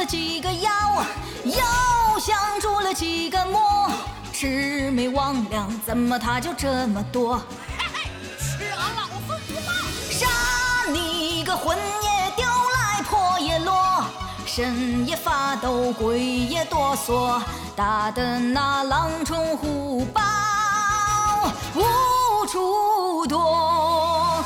了几个妖，又想出了几个魔，魑魅魍魉怎么他就这么多？ 嘿嘿，吃俺老孙不报！ 杀你个魂也丢来魄也落，神也发抖，鬼也哆嗦，打得那狼虫虎豹无处躲。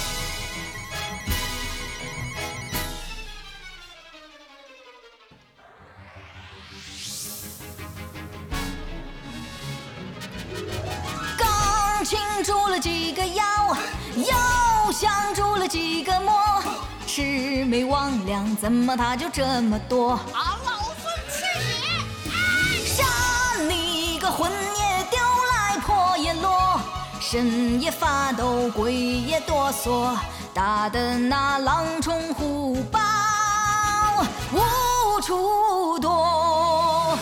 刚擒住了几个妖，又想住了几个魔，魑魅魍魉怎么他就这么多？ 俺老孙去也！ 杀你个魂也丢来魄也落，神也发抖，鬼也哆嗦，打得那狼虫虎豹无处躲。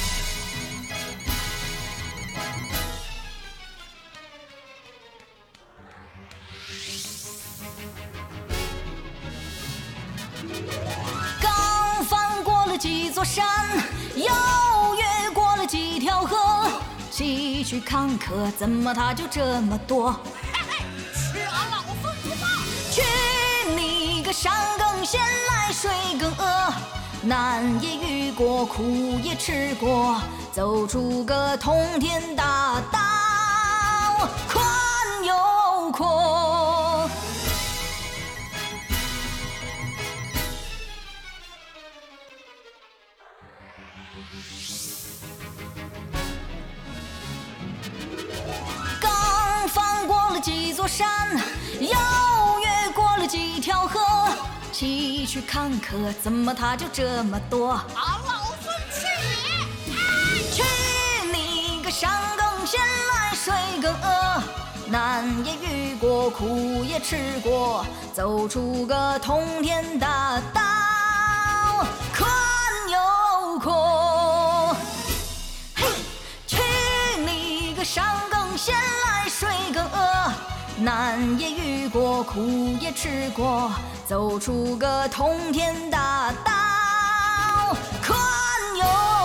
刚翻过了几座山，又越过了几条河，崎岖坎坷怎么他就这么多？ 嘿嘿，吃俺老孙不报！ 去你个山更闲来水更饿，难也遇过，苦也吃过，走出个通天大道宽又阔。刚翻过了几座山，又越过了几条河，崎岖坎坷怎么他就这么多？ 俺老孙去也！ 去你个山更闲来水更饿，难也遇过，苦也吃过，走出个通天大道宽又阔。嘿，去你个山更闲来水更饿，难也遇过，苦也吃过，走出个通天大道宽又